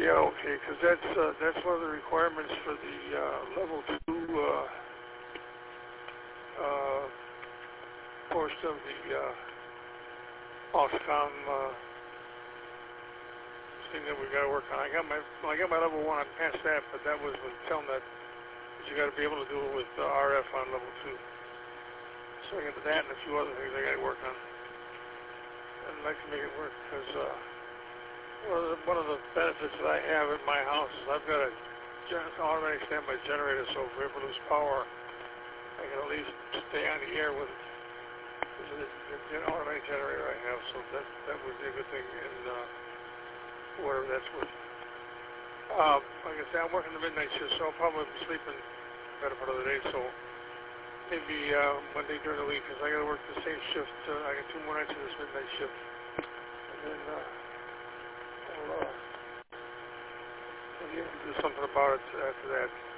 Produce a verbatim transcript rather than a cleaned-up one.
Yeah, okay, because that's uh, that's one of the requirements for the uh, level two uh, uh, portion of the uh, Ofcom uh, thing that we got to work on. I got my well, I got my level one. I passed that, but that was with Telnet. You got to be able to do it with uh, R F on level two. So I got that and a few other things I got to work on. I'd like to make it work because uh, one, of the, one of the benefits that I have at my house is I've got a gen- automatic standby generator, so if we ever lose power, I can at least stay on the air with it. It's an automatic generator I have, so that that would be a good thing in uh, whatever that's worth. Um, like I said, I'm working the midnight shift, so I'll probably be sleeping the better part of the day, so maybe uh, Monday during the week, because I got to work the same shift. Uh, I got two more nights of this midnight shift. And then uh, I'll, uh, I'll be able to do something about it after that.